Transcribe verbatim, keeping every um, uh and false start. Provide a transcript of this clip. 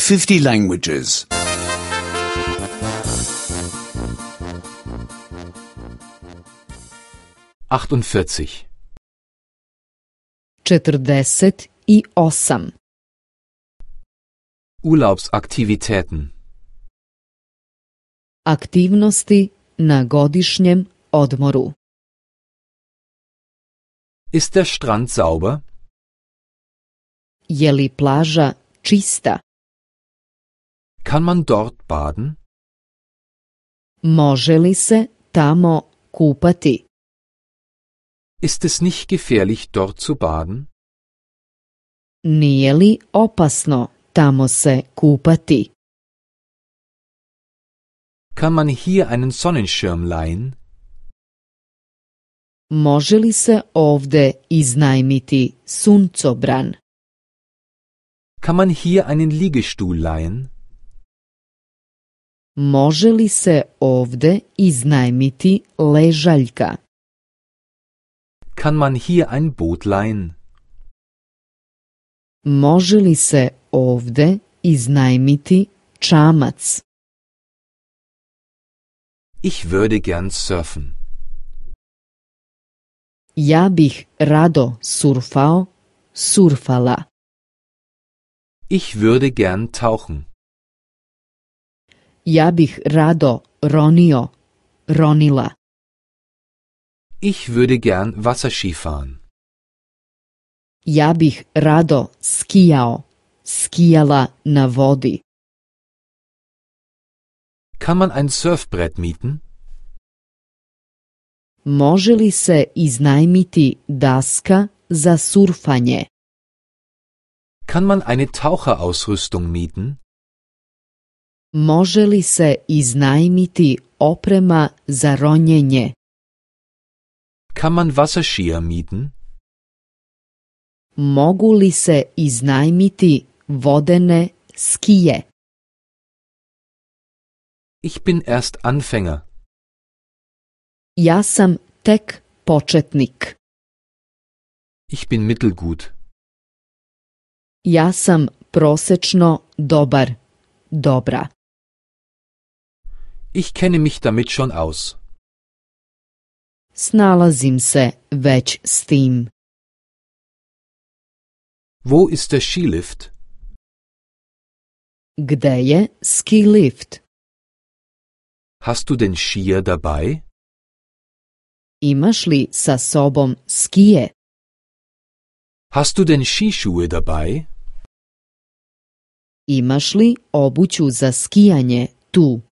fifty languages. achtundvierzig. četrdeset osam. Urlaubsaktivitäten. Aktivnosti na godišnjem odmoru. Ist der Strand sauber? Je li plaža čista? Kann man dort baden? Može li se tamo kupati? Ist es nicht gefährlich, dort zu baden? Nije li opasno tamo se kupati? Kann man hier einen Sonnenschirm leihen? Može li se ovde iznajmiti suncobran? Kann man hier einen Liegestuhl leihen? Može li se ovde iznajmiti ležaljka? Kann man hier ein Boot leihen? Može li se ovde iznajmiti čamac? Ich würde gern surfen. Ja bih rado surfao, surfala. Ich würde gern tauchen. Ja bih rado ronio, ronila. Ich würde gern Wasserski fahren. Ja bih rado skijao, skijala na vodi. Kann man ein Surfbrett mieten? Može li se iznajmiti daska za surfanje? Kann man eine Taucherausrüstung mieten? Može li se iznajmiti oprema za ronjenje? Kann man Wasserskier mieten? Mogu li se iznajmiti vodene skije? Ich bin erst Anfänger. Ja sam tek početnik. Ich bin mittelgut. Ja sam prosečno dobar, dobra. Ich kenne mich damit schon aus. Snalazim se već s tim. Wo ist der Skilift? Gde je ski lift? Hast du den Skier dabei? Imaš li sa sobom skije? Hast du denn Skischuhe dabei? Imaš li obuću za skijanje tu?